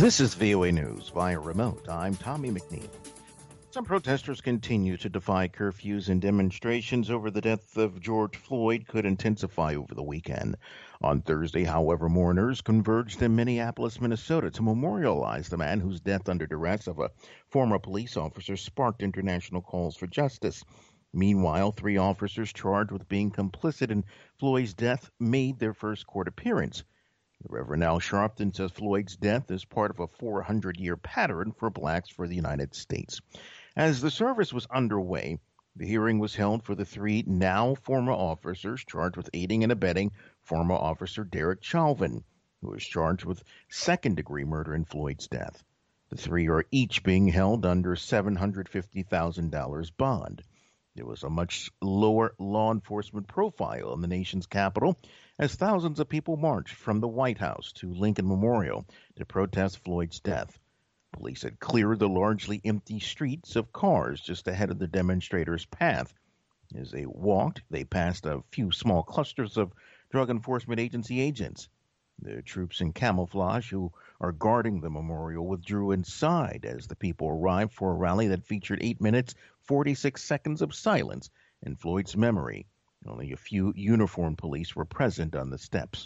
This is VOA News via remote. I'm Tommy McNeil. Some protesters continue to defy curfews, and demonstrations over the death of George Floyd could intensify over the weekend. On Thursday, however, mourners converged in Minneapolis, Minnesota to memorialize the man whose death under duress of a former police officer sparked international calls for justice. Meanwhile, 3 officers charged with being complicit in Floyd's death made their first court appearance. Reverend Al Sharpton says Floyd's death is part of a 400-year pattern for blacks for the United States. As the service was underway, the hearing was held for the 3 now former officers charged with aiding and abetting former officer Derek Chauvin, who was charged with second-degree murder in Floyd's death. The 3 are each being held under $750,000 bond. There was a much lower law enforcement profile in the nation's capital as thousands of people marched from the White House to Lincoln Memorial to protest Floyd's death. Police had cleared the largely empty streets of cars just ahead of the demonstrators' path. As they walked, they passed a few small clusters of Drug Enforcement Agency agents. The troops in camouflage who are guarding the memorial withdrew inside as the people arrived for a rally that featured 8 minutes, 46 seconds of silence in Floyd's memory. Only a few uniformed police were present on the steps.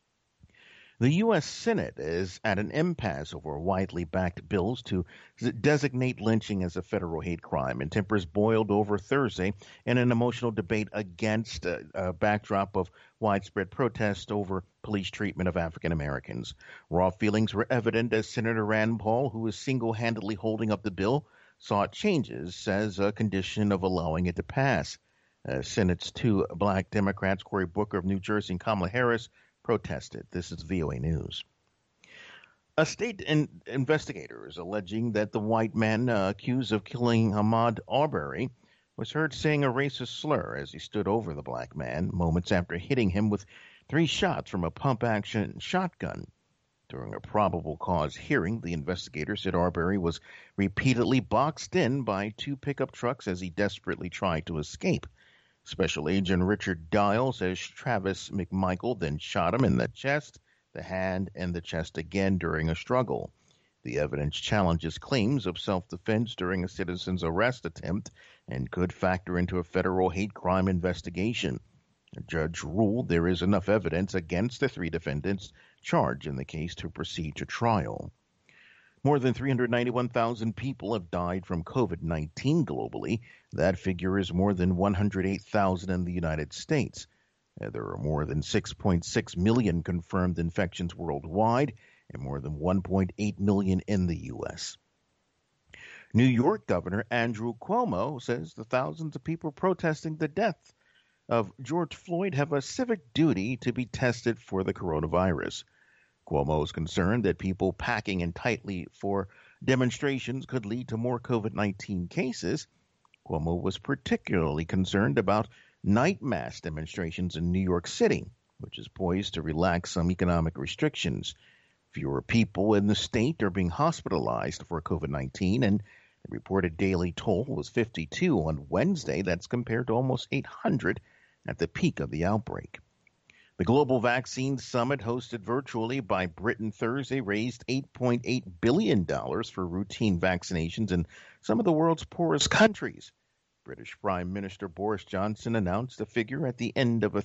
The U.S. Senate is at an impasse over widely backed bills to designate lynching as a federal hate crime, and tempers boiled over Thursday in an emotional debate against a backdrop of widespread protest over police treatment of African Americans. Raw feelings were evident as Senator Rand Paul, who is single-handedly holding up the bill, sought changes as a condition of allowing it to pass. Senate's 2 black Democrats, Cory Booker of New Jersey and Kamala Harris, protested. This is VOA News. A state investigator is alleging that the white man accused of killing Ahmaud Arbery was heard saying a racist slur as he stood over the black man moments after hitting him with 3 shots from a pump-action shotgun. During a probable cause hearing, the investigator said Arbery was repeatedly boxed in by 2 pickup trucks as he desperately tried to escape. Special Agent Richard Dial says Travis McMichael then shot him in the chest, the hand, and the chest again during a struggle. The evidence challenges claims of self-defense during a citizen's arrest attempt and could factor into a federal hate crime investigation. A judge ruled there is enough evidence against the 3 defendants charged in the case to proceed to trial. More than 391,000 people have died from COVID-19 globally. That figure is more than 108,000 in the United States. There are more than 6.6 million confirmed infections worldwide and more than 1.8 million in the U.S. New York Governor Andrew Cuomo says the thousands of people protesting the death of George Floyd have a civic duty to be tested for the coronavirus. Cuomo is concerned that people packing in tightly for demonstrations could lead to more COVID-19 cases. Cuomo was particularly concerned about night mass demonstrations in New York City, which is poised to relax some economic restrictions. Fewer people in the state are being hospitalized for COVID-19, and the reported daily toll was 52 on Wednesday. That's compared to almost 800 at the peak of the outbreak. The Global Vaccine Summit, hosted virtually by Britain Thursday, raised $8.8 billion for routine vaccinations in some of the world's poorest countries. British Prime Minister Boris Johnson announced the figure at the end of a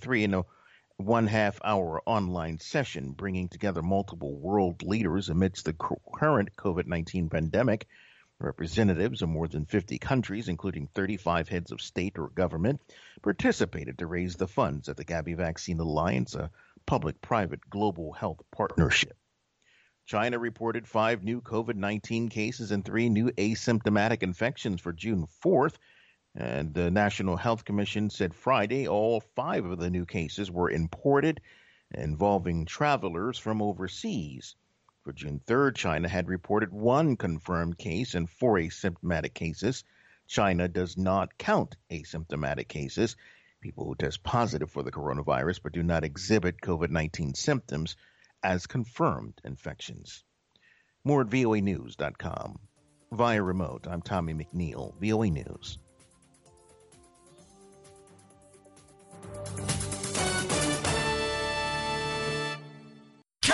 3.5-hour online session, bringing together multiple world leaders amidst the current COVID-19 pandemic. Representatives of more than 50 countries, including 35 heads of state or government, participated to raise the funds at the Gavi Vaccine Alliance, a public-private global health partnership. China reported 5 new COVID-19 cases and 3 new asymptomatic infections for June 4th, and the National Health Commission said Friday all 5 of the new cases were imported, involving travelers from overseas. For June 3rd, China had reported 1 confirmed case and 4 asymptomatic cases. China does not count asymptomatic cases, people who test positive for the coronavirus but do not exhibit COVID-19 symptoms, as confirmed infections. More at voanews.com. Via remote, I'm Tommy McNeil, VOA News.